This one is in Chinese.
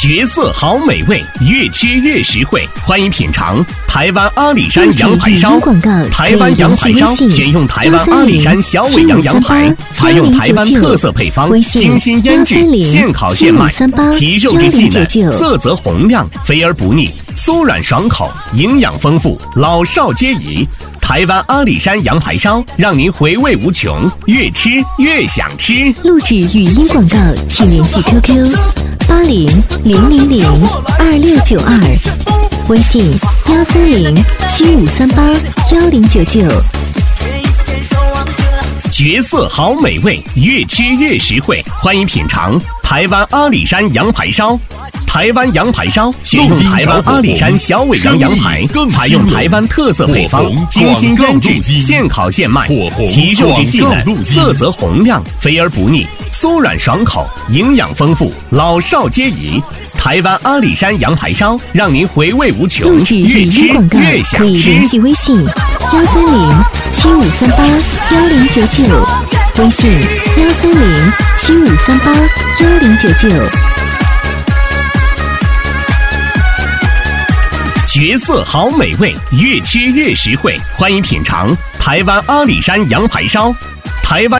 绝色好美味，越吃越实惠，欢迎品尝台湾阿里山羊排烧。台湾羊排烧选用台湾阿里山小尾羊羊排，采用台湾特色配方，精心腌制，现烤现卖。其肉质细嫩，色泽红亮，肥而不腻，酥软爽口，营养丰富，老少皆宜。台湾阿里山羊排烧，让您回味无穷，越吃越想吃。 录制语音广告，请联系 QQ8000022692，微信13075381099。 绝色好美味，越吃越实惠，欢迎品尝台湾阿里山羊排烧。台湾羊排烧选用台湾阿里山小尾羊羊排，采用台湾特色配方，精心腌制，现烤现卖。其肉质细嫩，色泽红亮，肥而不腻，酥软爽口，营养丰富，老少皆宜。台湾阿里山羊排烧，让您回味无穷，越吃越想吃。 可以联系微信13075381099，微信13075381099。 绝色好美味，越吃越实惠，欢迎品尝台湾阿里山羊排烧。台湾